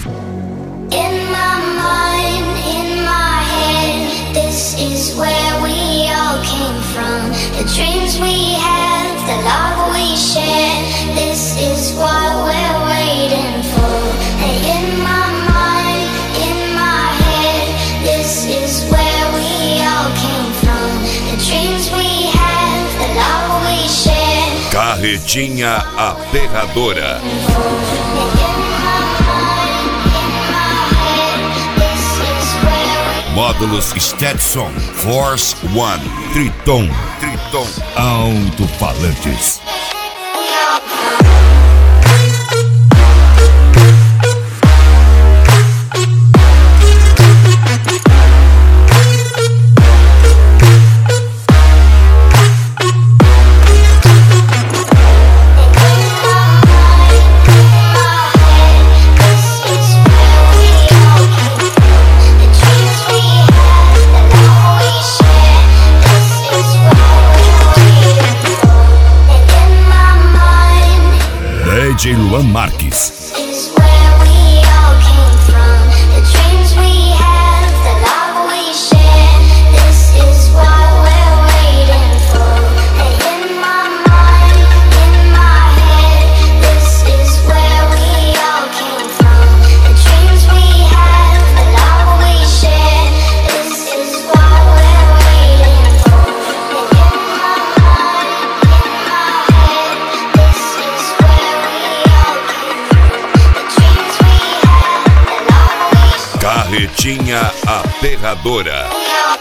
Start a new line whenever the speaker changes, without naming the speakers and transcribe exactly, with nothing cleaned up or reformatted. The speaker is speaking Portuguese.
In my mind, in my head, this is where we all came from. The dreams we had, the love we shared, this is what we're waiting for. And in my mind, in my head, this is where we all came from. The dreams we had, the love we shared.
Carretinha Aterradora. Módulos Stetson Force One Triton Triton Alto-falantes. D J Luan Marques. Carretinha Aterradora.